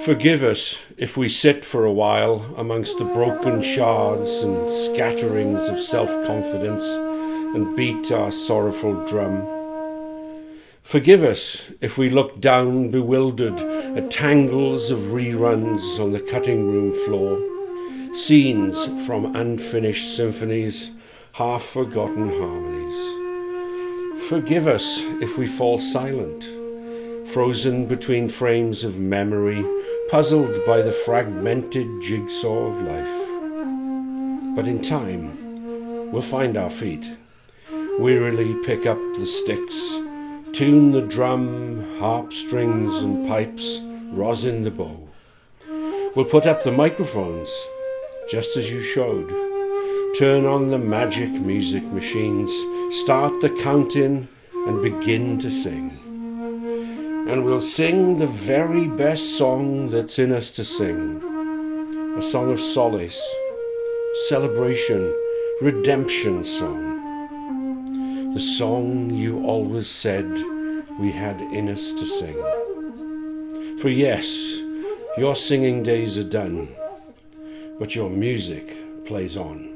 Forgive us if we sit for a while amongst the broken shards and scatterings of self-confidence and beat our sorrowful drum. Forgive us if we look down bewildered at tangles of reruns on the cutting room floor, scenes from unfinished symphonies, half-forgotten harmonies. Forgive us if we fall silent, frozen between frames of memory, puzzled by the fragmented jigsaw of life. But in time, we'll find our feet, wearily pick up the sticks, tune the drum, harp strings and pipes, rosin the bow. We'll put up the microphones, just as you showed, turn on the magic music machines, start the count-in and begin to sing. And we'll sing the very best song that's in us to sing. A song of solace, celebration, redemption song. The song you always said we had in us to sing. For yes, your singing days are done, but your music plays on.